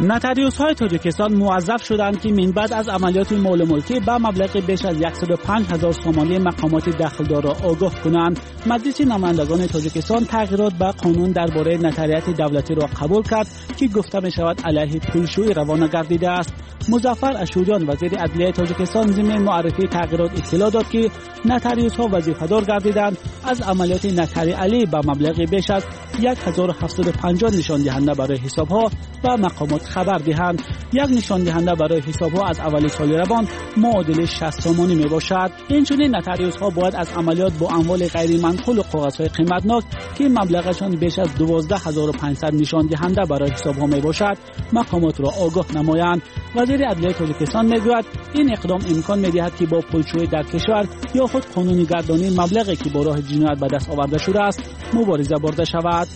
نتریوس‌های تاجیکستان موظف شدند که من بعد از عملیات مال ملکی به مبلغ بیش از 105,000 سومانی مقامات دخلدار را آگاه کنند. مجلس نمایندگان تاجیکستان تغییرات به قانون درباره نتریت دولتی را قبول کرد که گفته می شود علیه پولشویی روانه گردیده است. مظفر اشوریان وزیر عدلیه تاجیکستان ضمن معرفی تغییرات اطلاع داد که نتریوس‌ها وظیفه‌دار گردیدند از عملیات نتری علی به مبلغ بیش از 1750 نشان دهنده برای حساب‌ها و مقامات خبر دهند. یک نشان دهنده برای حساب‌ها از اول سال روان معادل 60 سومانی میباشد. اینچنین نتریوس‌ها باید از عملیات با اموال غیر منقول و کاغذهای قیمتناک که مبلغشان بیش از 12500 نشان دهنده برای حساب‌ها میباشد مقامات را آگاه نمایند. وزیر عدلیه تاجیکستان میگوید این اقدام امکان میدهد که با پولشویی در کشور یا خود قانونی گردانی مبلغی که با راه جنایت به دست آورده شده است مبارزه برده شود.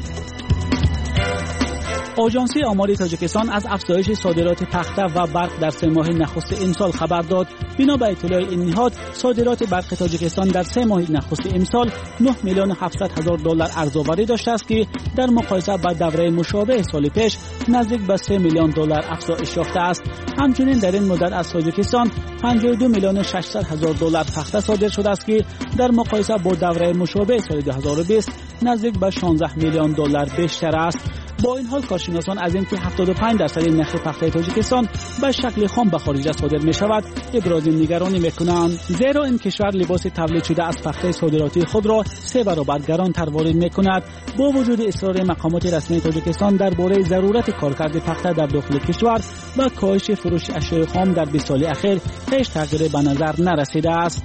آژانسی آماری تاجیکستان از افزایش صادرات تخته و برق در 3 ماه نخست امسال خبر داد. بنا به اطلاع این نهاد صادرات برق تاجیکستان در 3 ماه نخست امسال 9,700,000 دلار ارزآوری داشته است که در مقایسه با دوره مشابه سال پیش نزدیک به 3 میلیون دلار افزایش یافته است. همچنین در این مدت از تاجیکستان 52,600,000 دلار تخته صادر شده است که در مقایسه با دوره مشابه سال 2020 نزدیک به 16 میلیون دلار بیشتر است. با این حال کارشناسان از اینکه 75% نرخ تخته تاجیکستان به شکل خام به خارج صادر می شود ابراز نگرانی میکنند، زیرا این کشور لباس تولید شده از تخته صادراتی خود را 3 برابر گرانتر وارد میکند. با وجود اصرار مقامات رسمی تاجیکستان درباره ضرورت کارکرد تخته در داخل کشور و کاهش فروش اشیاء خام در 20 سال اخیر هیچ تغییری به نظر نرسیده است.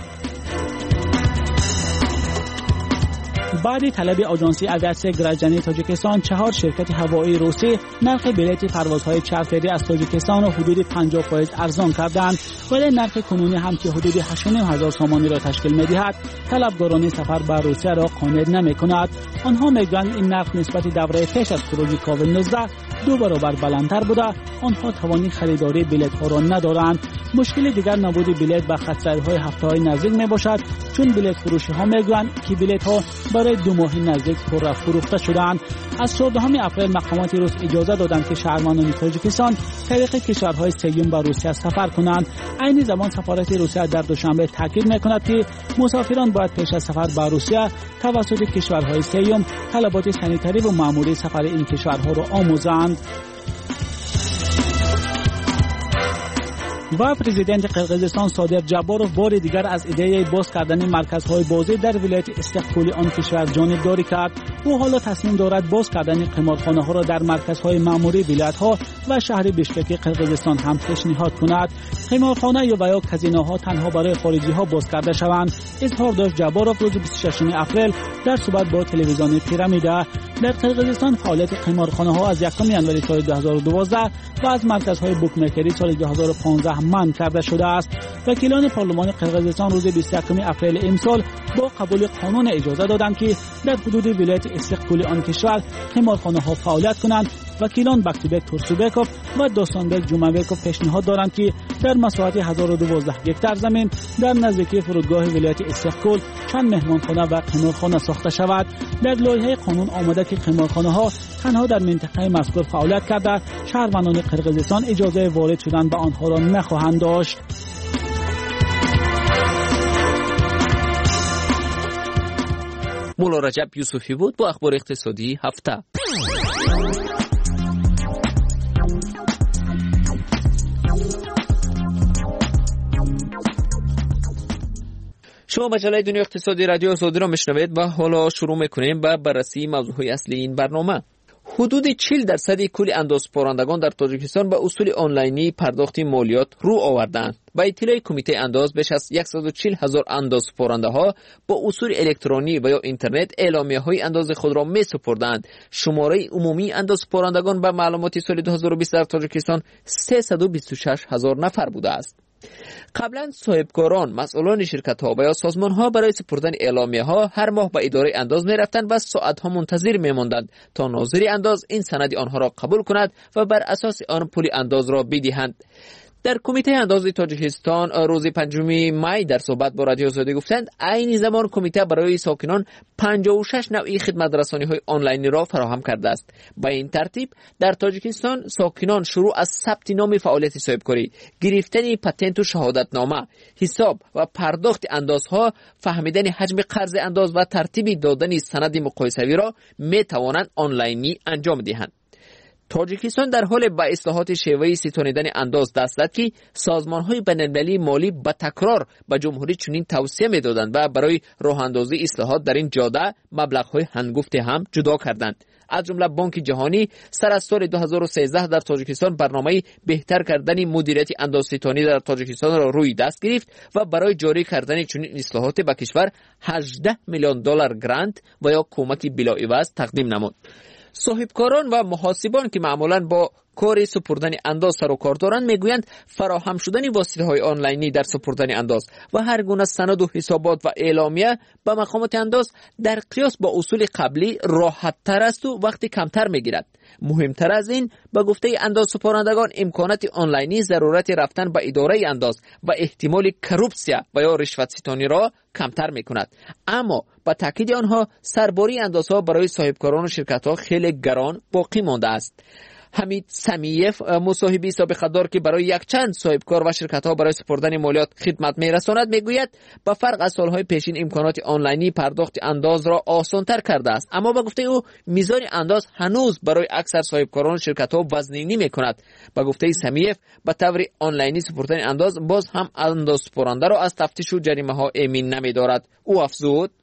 بعد طلب آژانسی اویاسیون گراجانی تاجیکستان 4 شرکت هوایی روسی نرخ بلیط پروازهای چارتری از تاجیکستان را حدود 50% ارزان کردند، ولی نرخ کنونی هم که حدود 8,500 سومانی را تشکیل می‌دهد طلبگاران سفر به روسیه را قانع نمی‌کند. آنها می‌گویند این نرخ نسبت دوره پیش از خروج کووید 19 2 برابر بلندتر بوده. آنها توانی خریداری بلیط‌ها را ندارند. مشکل دیگر نبود بلیط به خط‌سیرهای هفته‌های نزدیک میباشد، چون بلیط فروشی‌ها میگویند که بلیط‌ها برای 2 ماه نزدیک پر فروخته شدند. از 14 اپریل مقامات روس اجازه دادند که شهروندان تاجیکستان طریق کشورهای سوم به روسیه سفر کنند. عین زمان سفارت روسیه در دوشنبه تاکید میکند که مسافران باید پیش از سفر به روسیه توسط کشورهای سوم طلبات سانیتری و مأموری سفر این کشورها را آموزند. و پرزیدنت قرقیزستان صادق جباروف بار دیگر از ایده باز کردن مرکزهای بازی در ولایت استقبال آن کشور جانبداری کرد. او حالا تصمیم دارد باز کردن قمارخانه ها را در مرکزهای مأموری ولایت ها و شهر بیشکک قرقیزستان هم پیشنهاد کند. قمارخانه یا کازینو ها تنها برای خارجی ها باز کرده شوند. اظهار داشت جباروف روز 26 اپریل در صحبت با تلویزیون پیرامیدا. در قرقیزستان فعالیت قمارخانه ها از 1 ژانویه سال 2012 و از مرکزهای بوکمکری سال 2015 منع کرده شده است. وکیلان پارلمان قرقیزستان روز 21 اپریل امسال با قبول قانون اجازه دادند که در حدود ولایت استقبال آن کشور قمارخانه ها فعالیت کنند. وکیلان بکتیبک تورسوبکوف و دوستانبک جومابکوف پیشنهاد دارند که در مساحت 1012 هکتار زمین در نزدیکی فرودگاه ولایت استقبال چند مهمانخانه و قمارخانه ساخته شود. در لایحه قانون آمده که قمارخانه ها تنها در منطقه مذکور فعالیت کرده شهروندان قرقیزستان اجازه وارد شدن به آنها را نخواهند داشت. مولا رجب یوسفی بود با اخبار اقتصادی هفته. شما مجله دنیا اقتصادی رادیو آزادی را میشنوید و حالا شروع میکنیم با بررسی موضوعهای اصلی این برنامه. حدود 40% کل اندازپارندگان در تاجیکستان به اصول آنلاینی پرداخت مالیات رو آوردند. با اطلاع کمیته انداز بیش از 140,000 اندازپارنده ها با اصول الکترونی و یا اینترنت اعلامیه های انداز خود را می سپردند. شماره عمومی اندازپارندگان به معلومات سال 2020 در تاجیکستان 326,000 نفر بوده است. قبلا صاحبکاران، مسئولان شرکت ها و یا سازمان ها برای سپردن اعلامیه ها هر ماه به اداره انداز می رفتند و ساعت ها منتظر می ماندند تا ناظر انداز این سند آنها را قبول کند و بر اساس آن پول انداز را بدهند. در کمیته انداز تاجیکستان روز 5 می در صحبت با رادیو آزادی گفتند عین زمان کمیته برای ساکنان 56 نوعی خدمت رسانی‌های آنلاینی را فراهم کرده است. با این ترتیب در تاجیکستان ساکنان شروع از ثبت نام فعالیت صاحبکاری، گرفتن پتنت و شهادتنامه، حساب و پرداخت اندازها، فهمیدن حجم قرض انداز و ترتیب دادن سند مقایسوی را می توانند آنلاینی انجام دهند. تاجیکستان در حال به اصلاحات شیوه ستانیدن انداز دست زد که سازمان‌های بین‌المللی مالی به تکرار به جمهوری چنین توصیه می‌دادند و برای راه اندازی اصلاحات در این جاده مبلغ‌های هنگفت هم جدا کردند. از جمله بانک جهانی سر از سال 2013 در تاجیکستان برنامه بهتر کردن مدیریت اندازستانی در تاجیکستان را روی دست گرفت و برای جاری کردن چنین اصلاحات به کشور 18 میلیون دلار گرانت و یا کمک بلاعوض تقدیم نمود. صاحبکاران و محاسبان که معمولاً با کار سپردن انداز سر و کار دارند میگویند فراهم شدن واسطه‌های آنلاینی در سپردن انداز و هر گونه سند و حسابات و اعلامیه به مقامات انداز در قیاس با اصول قبلی راحت تر است و وقت کمتر میگیرد. مهمتر از این به گفته انداز سپارندگان امکانات آنلاینی ضرورت رفتن به اداره انداز و احتمال کروپسیا و یا رشوت ستانی را کمتر میکند. اما با تاکید آنها سرباری اندازها برای صاحبکاران و شرکت‌ها خیلی گران باقی مانده است. حمید سمیف مصاحبی سابقه دار که برای یک چند صاحبکار و شرکت‌ها برای سپردن مالیات خدمت می‌رساند میگوید با فرق از سال‌های پیشین امکانات آنلاینی پرداخت انداز را آسان‌تر کرده است، اما با گفته او میزان انداز هنوز برای اکثر صاحبکاران و شرکت‌ها وزنی می‌کند. با گفته سمیف به طور آنلاینی سپردن انداز باز هم انداز سپرنده را از تفتیش و جریمه‌ها امین نمی‌دارد. او افزود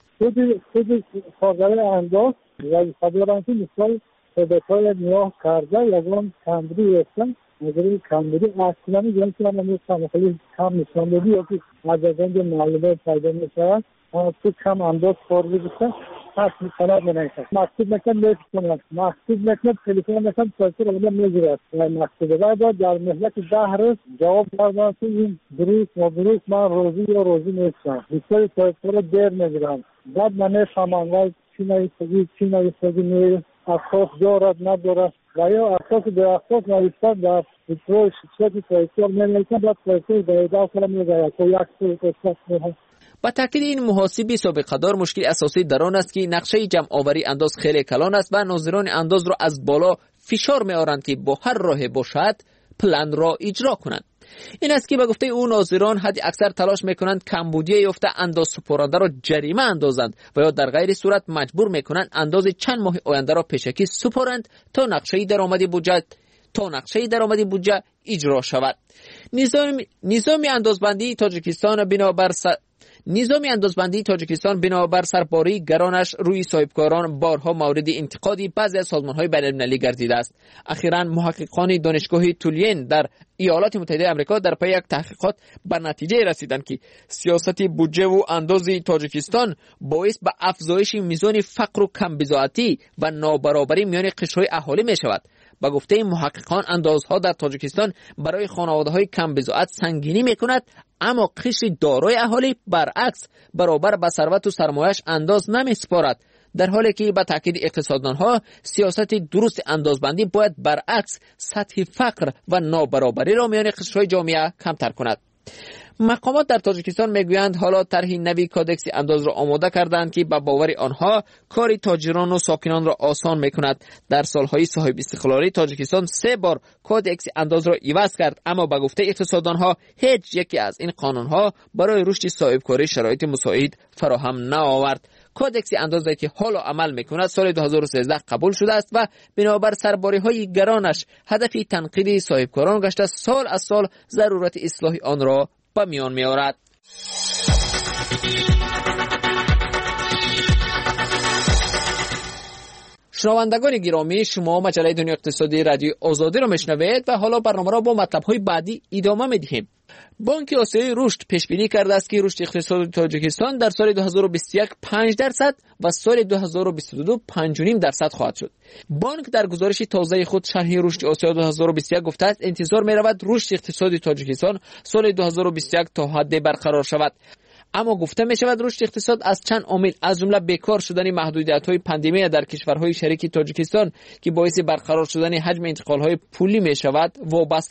خود کارگر انداز و خبرانتی مثال ثابت‌های نیا کرده یکان کمبودی هستن مجرد کمبودی اصلا میگن که من میتونم خیلی کم نشان بدی یا که از اینجا معلومات پیدا میشود تو کم انداز خارجی بسن پس میتونم بنایشن مکتوب نکن میتونم مکتوب نکن تلفن نکن سایتی رو میگیرد مکتوب باید در مهلت 10 روز جواب دادن که این دروست من روزی یا روزی نیستم بسیاری سایتی رو دیر میگیرم بعد من نفهمم چی نایستگی میره اساس دارد ندارد و یا اساس به اساس نوشتن در روی شخصیت سایتور میلیکن بعد سایتور دایده سر میگوید که یک سایت میهست. با تاکید این محاسبی سابقه دار مشکل اساسی در آن است که نقشه جمع آوری انداز خیلی کلان است و ناظران انداز را از بالا فشار میآورند که با هر راه باشد پلان را اجرا کنند. این است که به گفته او ناظران حد اکثر تلاش میکنند کمبودی یافته انداز سپرنده را جریمه اندازند و یا در غیر صورت مجبور میکنند انداز چند ماه آینده را پیشکی سپارند تا نقشه درآمدی بودجه اجرا شود. نظام اندازبندی تاجیکستان بنابر سرباری گرانش روی صاحبکاران بارها مورد انتقادی بعضی از سازمان‌های بین‌المللی گردیده است. اخیراً محققان دانشگاه تولین در ایالات متحده آمریکا در پی یک تحقیقات به نتیجه رسیدند که سیاست بودجه و انداز تاجیکستان باعث به افزایش میزان فقر و کمبزاعتی و نابرابری میان قشرهای اهالی می شود. با گفته محققان اندازها در تاجیکستان برای خانواده‌های کمبزاعت سنگینی می‌کند، اما قشر دارای اهالی برعکس برابر به ثروت و سرمایه‌اش انداز نمی‌سپارد، در حالی که با تاکید اقتصاددانها سیاست درست اندازبندی باید برعکس سطح فقر و نابرابری را میان قشرهای جامعه کمتر کند. مقامات در تاجیکستان میگویند حالا طرح نوی کادکس انداز را آماده کردند که به باور آنها کار تاجران و ساکنان را آسان میکند. در سالهای صاحب استقلالی تاجیکستان 3 بار کادکس انداز را عوض کرد، اما به گفته اقتصاددانها هیچ یکی از این قانونها برای رشد صاحبکاری شرایط مساعد فراهم نآورد. کادکس اندازی که حالا عمل میکند سال 2013 قبول شده است و بنابر سرباری‌های گرانش هدف تنقیح صاحبکاران گشته سال از سال ضرورت اصلاح آن را به میان می‌آورد. شنوندگان گرامی، شما مجله دنیا اقتصادی رادیو آزادی را میشنوید و حالا برنامه را با مطلب‌های بعدی ادامه می‌دهیم. بانک آسیایی رشد پیش بینی کرده است که رشد اقتصادی تاجیکستان در سال 2021 5% و سال 2022 5.5% خواهد شد. بانک در گزارش تازه خود شرح رشد آسیا 2021 گفته است انتظار می‌رود رشد اقتصادی تاجیکستان سال 2021 تا حد برقرار شود. اما گفته می شود رشد اقتصاد از چند عامل از جمله بیکار شدن محدودیت‌های پاندمی در کشورهای شریک تاجیکستان که باعث برقرار شدن حجم انتقال‌های پولی می شود وابسته است.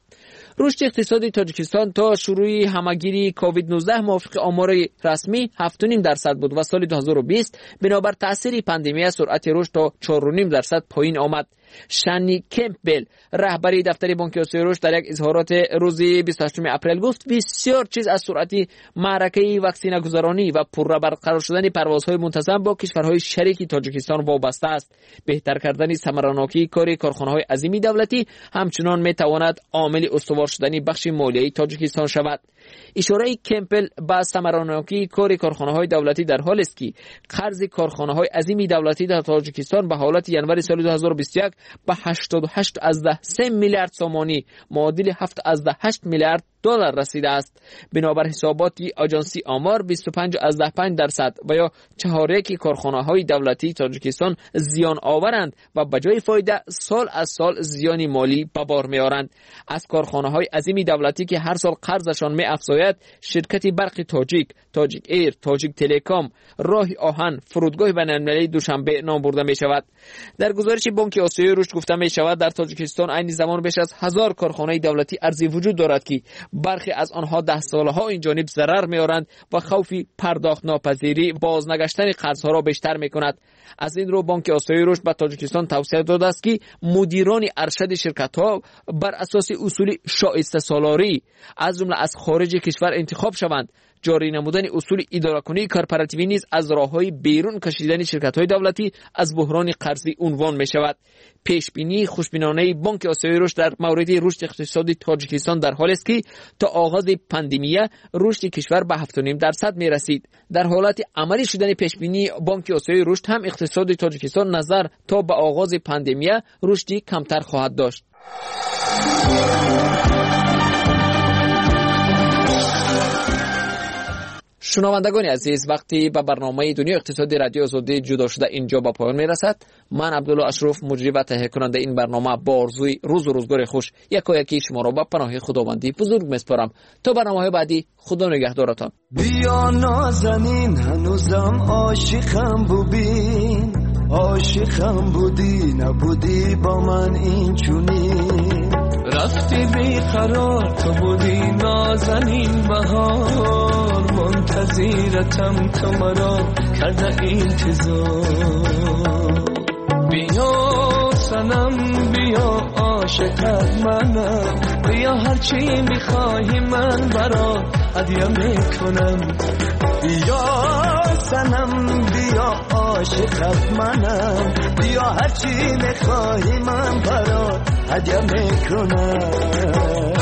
رشد اقتصادی تاجیکستان تا شروع همگیری کووید 19 موافق آمار رسمی 7.5% بود و سال 2020 بنابر تاثیر پاندمی سرعت رشد تا 4.5% پایین آمد. شانی کمپبل رهبری دفتر بانک آسیای رشد در یک اظهارات روز 28 اپریل گفت بسیار چیز از سرعت معرکه واکسینه گذارانی و پررو برقرار شدن پروازهای منتظم با کشورهای شریک تاجیکستان وابسته است. بهتر کردن ثمراناکی کار کارخانه‌های عظیمی دولتی همچنان میتواند عامل استوار شدن بخش مالیایی تاجیکستان شود. اشاره کمپل به ثمراناکی کار کارخانه‌های دولتی در حالی است که قرض کارخانه‌های عظیمی دولتی در تاجیکستان به حالت ینوری سال 2021 به 88.3 میلیارد سومانی معادل 7.8 میلیارد دلار رسیده است. بنابر حسابات آژانسی آمار 25.5% و یا چهارک کارخانه‌های دولتی تاجیکستان زیان آورند و به جای فایده سال از سال زیانی مالی به بار می‌آورند. از کارخانه‌های عظیمی دولتی که هر سال قرضشان می‌افزاید شرکت برق تاجیک ایر، تاجیک تلکام، راه آهن، فرودگاه بین‌المللی دوشنبه نام برده می‌شود. در گزارش بانک آسیای رشد گفته می‌شود در تاجیکستان عین زمان بیش از 1000 کارخانه دولتی ارزی وجود دارد که برخی از آنها 10 سالها این جانب ضرر می‌آورند و خوف پرداخت ناپذیری بازنگشتن قرض‌ها را بیشتر می‌کند. از این رو بانک آسیای رشد به تاجیکستان توصیه داده است که مدیران ارشد شرکت‌ها بر اساس اصول شایسته سالاری از جمله از خارج کشور انتخاب شوند. جاری نمودن اصول اداره‌کنی کارپراتیوی نیز از راه‌های بیرون کشیدن شرکت‌های دولتی از بحران قرضی عنوان می‌شود. پیشبینی خوشبینانه بانک آسیای رشد در مورد رشد اقتصادی تاجیکستان در حالی است که تا آغاز پاندمی رشد کشور به 7.5% می‌رسید. در حالت عملی شدن پیشبینی بانک آسیای رشد هم اقتصاد تاجیکستان نظر تا به آغاز پاندمی رشدی کمتر خواهد داشت. شنوندگان عزیز، وقتی به برنامه دنیا اقتصادی رادیو آزادی جدا شده اینجا به پایان میرسد. من عبدالله اشرف مجری و تهیه کننده این برنامه با آرزوی روز و روزگار خوش یکایکی شما را به پناه خداوندی بزرگ میسپارم. تا برنامه بعدی، خدا نگهدارتان. بیا نازنین هنوزم عاشقم ببین، عاشقم بودی نبودی با من این چونین، رفتی بیقرار تو بودی نازنین بهار، منتظرتم تو مرا کرده انتظار. بیا سنم بیا عاشقت منم، بیا هرچی میخواهی من برات هدیه میکنم. بیا سنم بیا عاشقت منم، بیا هرچی میخواهی من برات هدیه میکنم.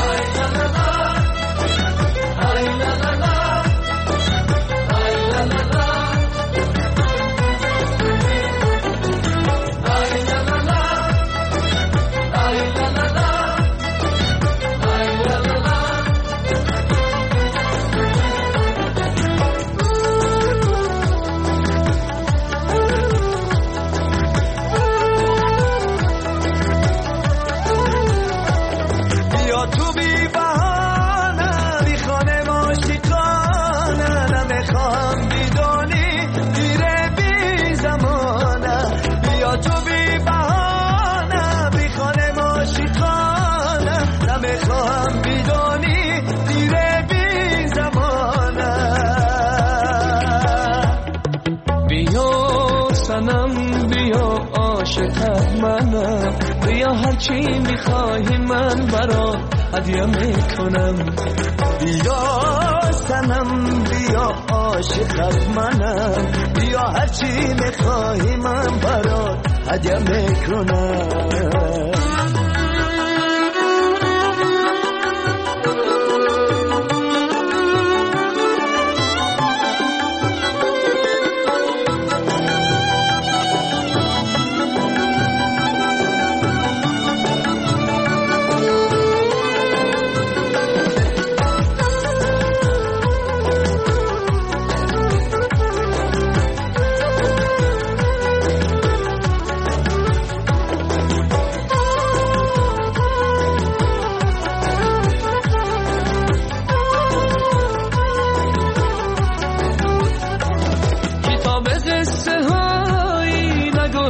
بیا هرچی میخواهی من برات هدیه میکنم. بیا سنم بیا عاشقت منم، بیا هرچی میخواهی من برات هدیه میکنم.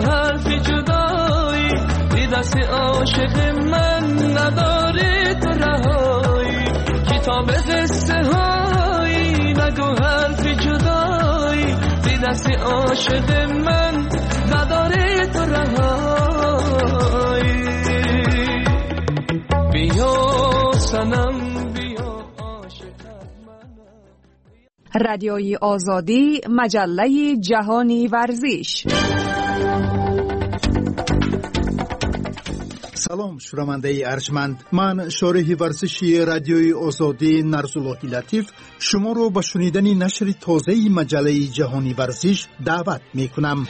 عاشق من نداره تو کسی عاشق من نداره تو رهایی بیا سنم بیا عاشقت من. رادیوی آزادی، مجله جهانی ورزش. سلام شنونده ارجمند، من شارح ورزشی رادیوی آزادی نرزالله لطیف شما رو به شنیدن نشر تازه مجله جهانی ورزش دعوت می کنم.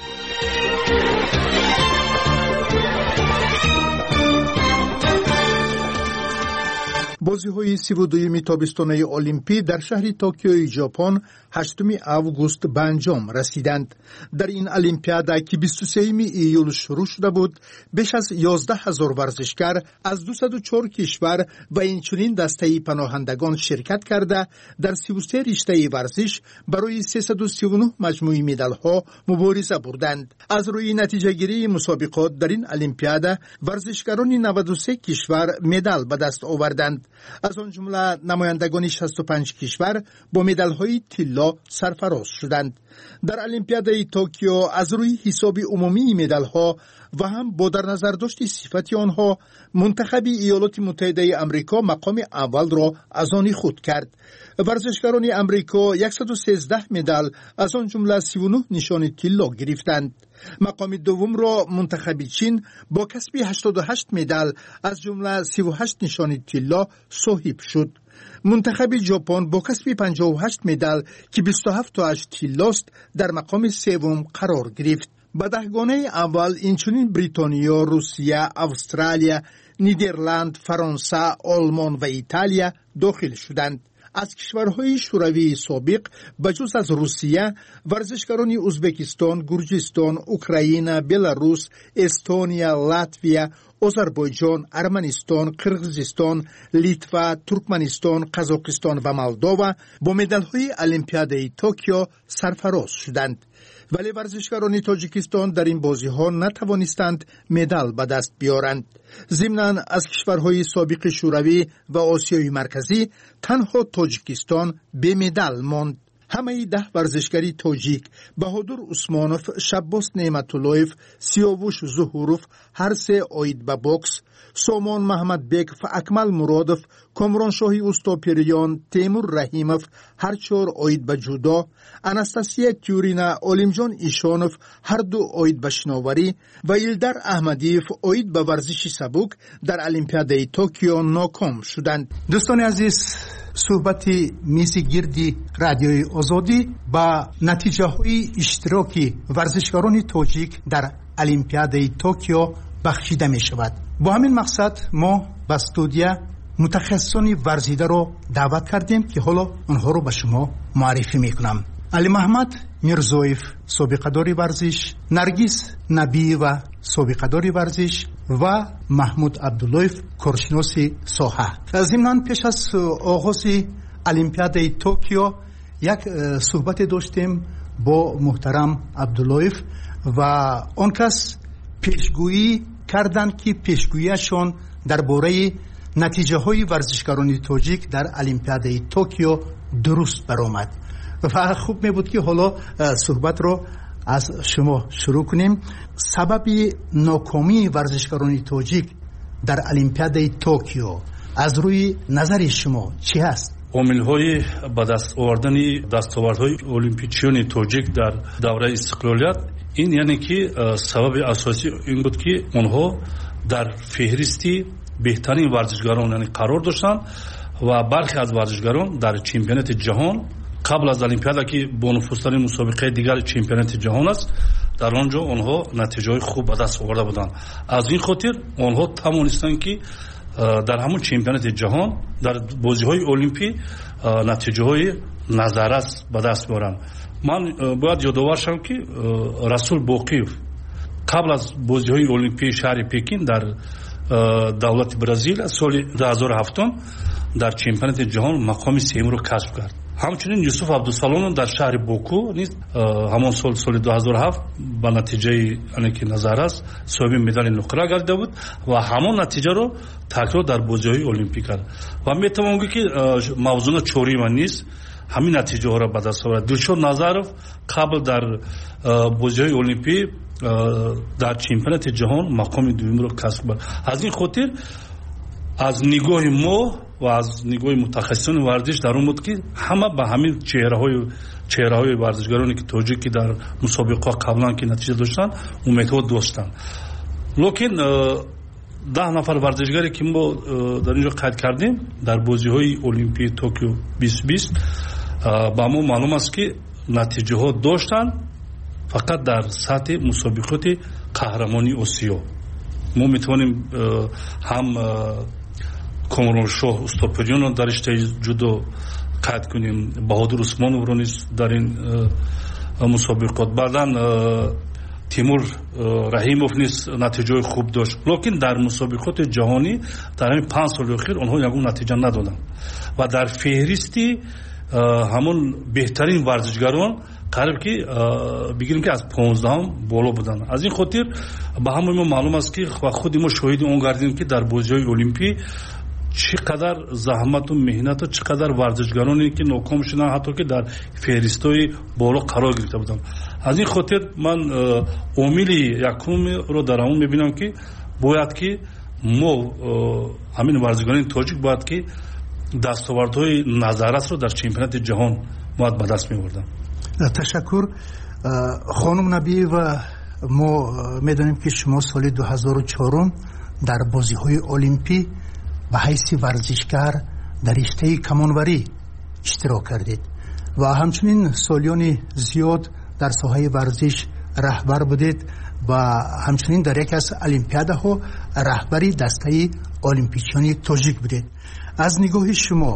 بازی‌های 32 تابستانه المپی در شهر توکیو ژاپن 8 آگوست به انجام رسیدند. در این المپیاد که 23 ایول شروع شده بود، بیش از 11,000 ورزشکار از 204 کشور و اینچنین دسته پناهندگان شرکت کرده در 33 رشته ورزش برای 339 مجموعه مدال‌ها مبارزه بردند. از روی نتیجه گیری مسابقات در این المپیاد ورزشکاران 93 کشور مدال به دست آوردند. از آن جمله نمایندگان 65 کشور با مدال‌های طلا سرفراز شدند. در المپیاد توکیو از روی حساب عمومی مدال‌ها و هم با در نظر داشت صفت آنها، منتخب ایالات متحده آمریکا مقام اول را از آن خود کرد. ورزشکاران آمریکا 113 مدال از آن جمله 39 نشان طلا گرفتند. مقام دوم را منتخب چین با کسب 88 مدال از جمله 38 نشان طلا صاحب شد. منتخب ژاپن با کسب 58 مدال که 27 تاش طلاست در مقام سوم قرار گرفت. به دهگانه اول اینچنین بریتانیا، روسیه، استرالیا، نیدرلند، فرانسه، آلمان و ایتالیا داخل شدند. از کشورهای شوروی سابق بجز از روسیه، ورزشکاران ازبکستان، گرجستان، اوکراین، بلاروس، استونیا، لاتویا، آذربایجان، ارمنستان، قرقیزستان، لیتوا، ترکمنستان، قزاقستان و مولداوا با مدال‌های المپیاد توکیو سرفراز شدند. ولی ورزشکاران تاجیکستان در این بازی‌ها نتوانستند مدال به دست بیارند. ضمناً از کشورهای سابق شوروی و آسیای مرکزی تنها تاجیکستان به مدال ماند. همه 10 ورزشکاری تاجیک، بهادر عثمانوف، شباس نعمت‌اللهیف، سیاوش ظهوروف هر سه آید به بوکس، سامان محمد بیگ و اکمل مرادوف، کامران شاهی اوستاپیریان، تیمور رحیموف هر 4 آید به جودو، اناستاسیا تیورینا، علیمجان ایشانوف هر 2 آید به شناوری و ایلدر احمدیف آید به ورزش سبک در المپیاد توکیو ناکام شدند. دوستان عزیز، صحبت میز گردی رادیوی آزادی با نتیجه های اشتراکی ورزشکاران تاجیک در المپیاد توکیو بخشیده می شود. با همین مقصد ما به استودیو متخصصان ورزیده رو دعوت کردیم که حالا آنها رو به شما معرفی می کنم. علی محمد میرزویف، سابقه‌دار ورزش، نرگس نبی و سابقه‌دار ورزش و محمود عبداللهیف، کارشناس ساحه. ضمناً پیش از آغاز المپیاد توکیو یک صحبت داشتیم با محترم عبداللهیف و آن کس پیشگویی کردند که پیشگوییشان درباره نتیجه های ورزشکاران تاجیک در المپیاد توکیو درست برآمد و خوب می بود که حالا صحبت رو از شما شروع کنیم. سبب ناکامی ورزشکاران تاجیک در المپیاد توکیو از روی نظر شما چی هست؟ عامل‌های به دست آوردن دستاوردهای المپیچیان تاجیک در دوره استقلالیت این یعنی که سبب اساسی این بود که آنها در فهرستی بهترین ورزشکاران یعنی قرار داشتند و برخی از ورزشکاران در چمپیونات جهان قبل از المپیاد که با نفوذترین مسابقه دیگر چمپیونات جهان است در آنجا آنها نتیجه خوب به دست آورده بودند. از این خاطر آنها توانستند که در همون چمپیونات جهان در بازی‌های المپی نتیجه‌های نظرس به دست بیارند. من باید یادآور شوم که رسول باقیف قبل از بازی‌های المپی شهر پکین در دولت برزیل سال 2007 در چمپیونات جهان مقام سوم را کسب کرد. همچنین یوسف عبدالسلام در شهر باکو نیز همان سال 2007 با نتیجه اینکه نظر است صاحب مدال نقره گردیده بود و همان نتیجه رو تکرار در بازی‌های المپیک کرد و میتوانم بگم که موضوع چوری من نیست ҳамин натиҷаҳоро ба даст овард. Дилшод Назаров қабл дар бозиҳои олимпӣ дар чемпионати ҷаҳон мақоми дуюмро касб кард. аз ин хотир аз нигоҳи мо ва аз нигоҳи мутахассисони варзиш дар он буд ки ҳама ба ҳамин чеҳраҳои варзишгароне ки тоҷик ки дар мусобиқаҳо қаблан ки натиҷа доштанд умедҳо доштанд. лекин 10 нафар варзишгаре ки мо дар инҷо қайд кардем дар бозиҳои олимпии Токио 2020 ба мо маълум аст ки натиҷаҳо доштанд фақат дар сатҳи мусобиқоти қаҳрамони Осиё. мо метавонем ҳам Комроншоҳ Устопирёнро дар риштаи ҷудо қайд кунем, Баҳодур Усмоновро низ дар ин мусобиқот, баъдан Тимур Раҳимов низ натиҷаҳои хуб дошт. лекин дар мусобиқоти ҷаҳонӣ дар ҳамин 5 соли охир онҳо ягон натиҷа надоданд ва дар феҳристи ҳамон беҳтарин варзишгарон қариб ки бигирем ки аз 15-ум боло буданд. аз ин хотир ба ҳамаи мо маълум аст ки ва худи мо шоҳиди он гардидем ки дар бозиҳои олимпӣ чӣ қадар заҳмату меҳнату чӣ қадар варзишгароне ки ноком шуданд, ҳатто ки дар феҳристои боло қарор гирифта буданд. аз ин хотир ман омили якумро дар ҳамон мебинам ки бояд ки мо ҳамин варзишгарони тоҷик бояд ки дастовардҳои назаррасро дар чемпионати ҷаҳон бояд ба даст меоварданд. ташаккур хонум Набиева. мо медонем ки шумо соли 2004 дар бозиҳои олимпӣ ба ҳайси варзишгар дар риштаи камонварӣ иштирок кардед ва ҳамчунин солиёни зиёд дар соҳаи варзиш раҳбар будед ва ҳамчунин дар яке аз олимпиадаҳо раҳбари дастаи олимпичиёни тоҷик будед. аз нигоҳи шумо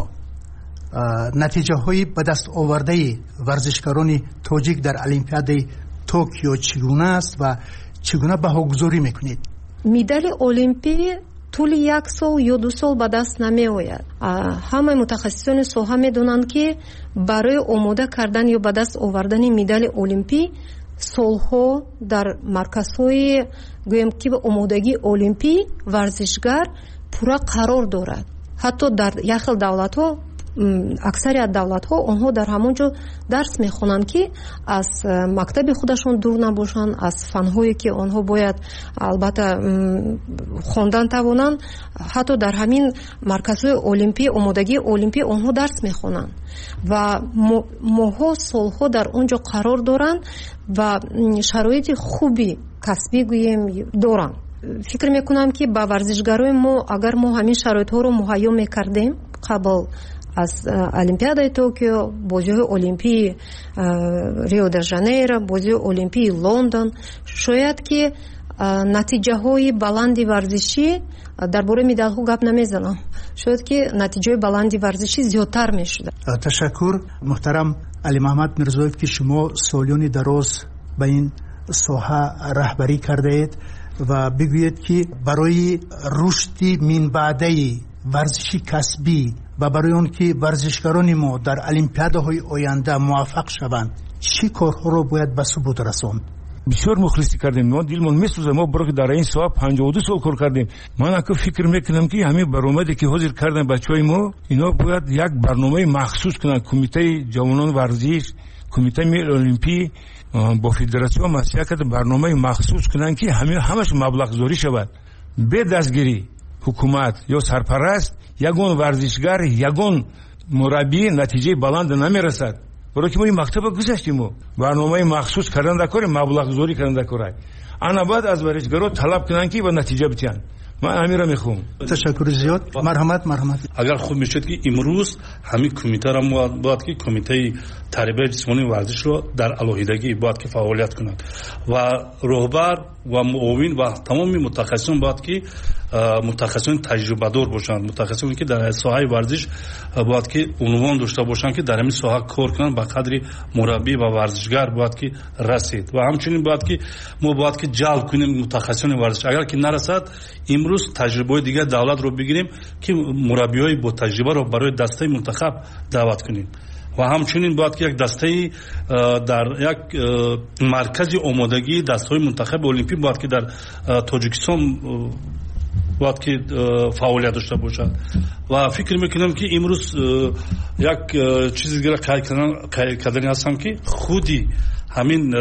натиҷаҳои ба даст овардаи варзишгарони тоҷик дар олимпиадаи Токио чӣ гуна аст ва чӣ гуна баҳогузорӣ мекунед? медали олимпӣ тӯли 1 сол ё 2 сол ба даст намеояд. ҳамаи мутахассисони соҳа медонанд ки барои омода кардан ё ба даст овардани медали олимпӣ солҳо дар марказҳои гӯем ки омодагии олимпӣ варзишгар пурра қарор дорад. ҳатто дар як хел давлатҳо аксарият давлатҳо онҳо дар ҳамон ҷо дарс мехонанд ки аз мактаби худашон дур набошанд, аз фанҳое ки онҳо бояд албатта хондан тавонанд, ҳатто дар ҳамин марказҳои олимпӣ омодагии олимпӣ онҳо дарс мехонанд ва моҳо солҳо дар он ҷо қарор доранд ва шароити хуби касбӣ гӯем доранд. фикр мекунам ки ба варзишгарои мо агар мо ҳамин шароитҳоро муҳайё мекардем қабл аз олимпиадаи Токио, бозиҳои олимпии Рио де Жанейро, бозиҳои олимпии Лондон, шояд ки натиҷаҳои баланди варзишӣ дар бораи медалҳо гап намезанам, шояд ки натиҷаҳои баланди варзишӣ зиёдтар мешуда. ташаккур муҳтарам Алимаҳмад Мирзоев ки шумо солиёни дароз ба ин соҳа раҳбарӣ кардаед ва бигӯед ки барои рушди минбаъдаи варзиши касбӣ ва барои он ки варзишгарони мо дар олимпиадаҳои оянда муваффақ шаванд чӣ корҳоро бояд ба субут расонд? бисёр мухлисӣ кардем. мо дилмон месӯзад. мо барои дар ин соҳа 52 сол кор кардем. ман ака фикр мекунам ки ҳамин баромаде ки ҳозир кардан бачаҳои мо ино бояд як барномаи махсус кунанд. кумитаи ҷавонон варзиш, кумитаи милли олимпӣ бо федератсион масъия карда барномаи махсус кунанд ки ҳамаш маблағгузорӣ шавад. бе дастгирӣ ҳукумат ё сарпараст ягон варзишгар, ягон мураббӣ натиҷаи баланд намерасад. барои ки мо ин мактаба гузаштем. мо барномаи махсус карданда кори маблағгузорӣ карданда кори. ана баъд аз варзишгаро талаб кунанд ки ба натиҷа битиҳанд. ман амира мехоҳам. ташаккури зиёд. марҳамат. агар хуб мешуд ки имрӯз ҳамин кумитаро бояд ки кумитаи тарбияи ҷисмонии варзишро дар алоҳидагӣ бояд ки фаъолият кунад ва роҳбар ва муовин ва тамоми мутахассисон бояд ки мутахассисони таҷрибадор бошанд, мутахассисоне ки дар соҳаи варзиш бояд ки унвон дошта бошанд ки дар ҳамин соҳа кор кунанд ба қадри мураббӣ ва варзишгар бояд ки расид ва ҳамчунин бояд ки мо бояд ки ҷалб кунем мутахассисони варзиш. агар ки нарасад имрӯз таҷрибаҳои дигар давлатро бигирем ки мураббиҳои бо таҷрибаро барои дастаи мунтахаб даъват кунем ва ҳамчунин бояд ки як дастаи дар як маркази омодагии дастаҳои мунтахаби олимпӣ бояд ки дар Тоҷикистон باید که فعالیت داشته باشد و فکر میکنم که امروز یک چیزی دیگر قید کردنی هستم که خودی همین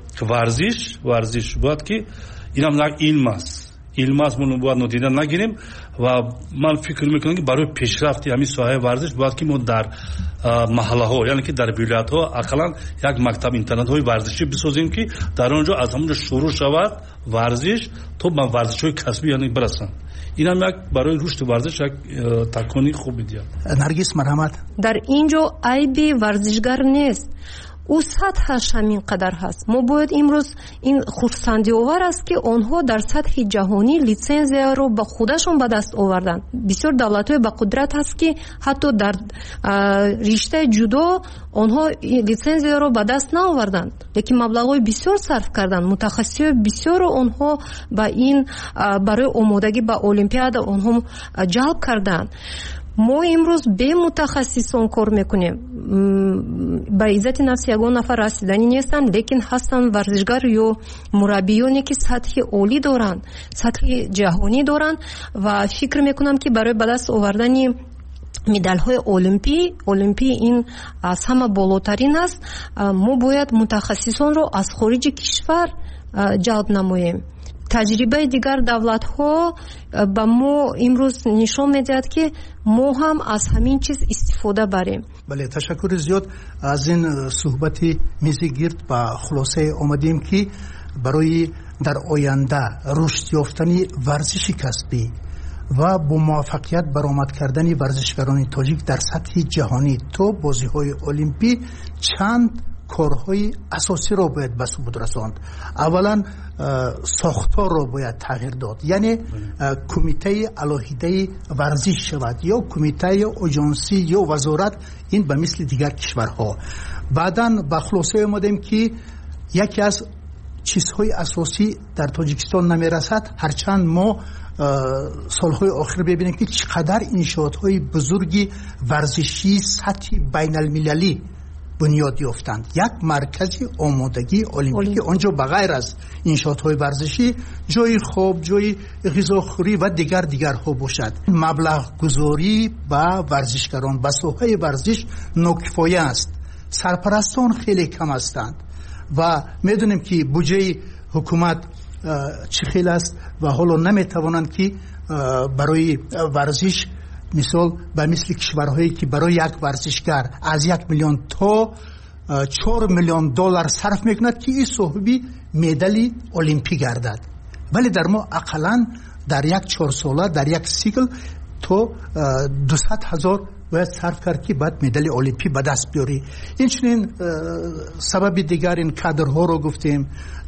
ورزش باید که این هم یک علم است من باید نادیده نگیریم و من فکر میکنم که برای پیشرفت همین ساحه ورزش باید که ما در محله ها یعنی که در ولایت ها اقلا یک مکتب اینترنت های ورزشی بسازیم که در آنجا از همونجا شروع شود ورزش تو به ورزش های کسبی یعنی برسن. این هم یک برای رشد ورزش یک تکانی خوب میدید. نرگس مرحمت. در اینجا عیبی ورزشگر نیست، او سطحش همین قدر هست. ما باید امروز این خرسندی آور است که آنها در سطح جهانی لیسانسیا رو به خودشون به دست آوردن. بسیار دولت‌های با قدرت هست که حتی در رشته جودو آنها لیسانسیا رو به دست نآوردن، لیکن مبلغ‌های بسیار صرف کردن. متخصصای بسیار رو با این برای آمادگی به المپیاد آنها جلب کردن. ما امروز به متخصصان کار میکنیم. با عزت نفس یگان نفر رسیدنی نیستن، لیکن هستن ورزشگر یا مربیانی که سطح عالی دارن، سطح جهانی دارن و فکر میکنم که برای به دست آوردن مدال های المپی این از همه بالاترین است. ما باید متخصصان رو از خارج کشور جلب نماییم. تجربه دیگر دولت ها با ما امروز نشان میدهد که ما هم از همین چیز استفاده بریم. بله، تشکر زیاد از این صحبت میزی گرد با خلاصه آمدیم که برای در آینده رشد یافتن ورزش کسبی و با موفقیت برآمد کردن ورزشکاران تاجیک در سطح جهانی تو بازی‌های المپی چند کارهای اساسی را باید به ثبوت رساند. اولا ساختار را باید تغییر داد، یعنی کمیته علاهیده ورزش شود یا کمیته آژانسی یا وزارت، این به مثل دیگر کشورها. بعداً به خلاصه آمدیم که یکی از چیزهای اساسی در تاجیکستان نمیرسد، هرچند ما سالهای آخر ببینیم که چقدر انشاءاتهای بزرگی ورزشی سطح بین المللی بنیاد یافتند. یک مرکز آمادگی المپیک آنجا بغیر از انشاءات‌های ورزشی جای خواب، جای غذاخوری و دیگرها باشد. مبلغ گذاری با ورزشکاران به ساحه ورزش ناکفایه است. سرپرستان خیلی کم هستند و میدونیم که بودجه حکومت چه خیلی است و حالا نمیتوانند که برای ورزش مثال به مثل کشورهایی که برای یک ورزشگر از 1 میلیون تا 4 میلیون دلار صرف میکند که این صاحبی مدال المپی گردد، ولی در ما اقلا در یک 4 ساله در یک سیکل تو 200,000 باید صرف کرد که بعد مدال المپی به دست بیاری. این چنین سبب دیگر این کادرها رو گفتیم.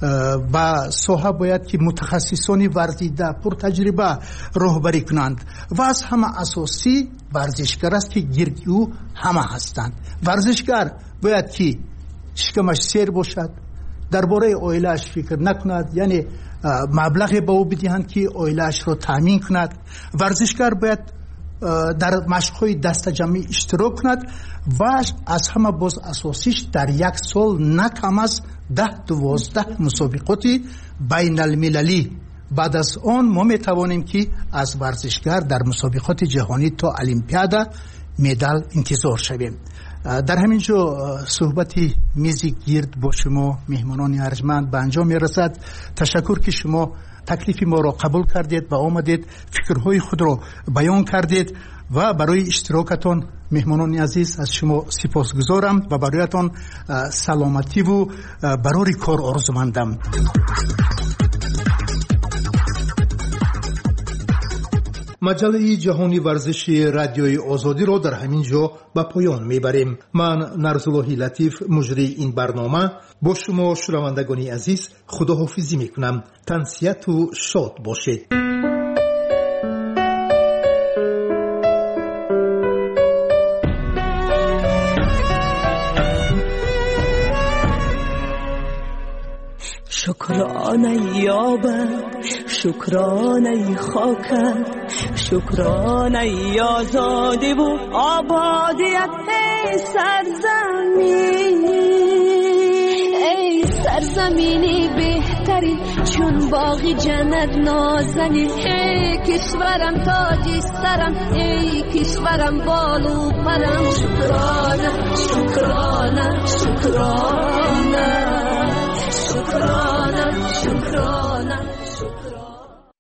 با ساحه باید که متخصصانی ورزیده پر تجربه راهبری کنند و از همه اساسی ورزشگر است که گرد او همه هستند. ورزشگر باید که شکمش سیر باشد، درباره عائله‌اش فکر نکند، یعنی مبلغ به او بدهند که عائله‌اش رو تامین کند. ورزشگر باید در مشق‌های دست جمعی اشتراک کند و از همه باز اساسیش در یک سال نه کم از 10-12 مسابقات بین المللی. بعد از آن ما میتوانیم که از ورزشگر در مسابقات جهانی تا المپیاد مدال انتظار شویم. در همین جا صحبت میزی گرد با شما مهمانان ارجمند به انجام میرسد. تشکر که شما تکلیف ما را قبول کردید و آمدید فکرهای خود را بیان کردید و برای اشتراکتان مهمانان عزیز از شما سپاسگزارم و برایتان سلامتی و برای کار آرزومندم. مجله جهانی ورزشی رادیوی آزادی را در همین جا به پایان میبریم. من نرزالله لطیف مجری این برنامه با شما شنوندگان عزیز خداحافظی میکنم. تنسیت و شاد باشید. شکرانه یابد، شکرانه خاکت، شکرانه آزادی و آبادیت. ای سرزمین، ای سرزمینی بهترین چون باغی جنت نازنین. ای کشورم تاج سرم، ای کشورم بالو پرم. شکرانه شکرانه شکرانه شکرانه شکرانه.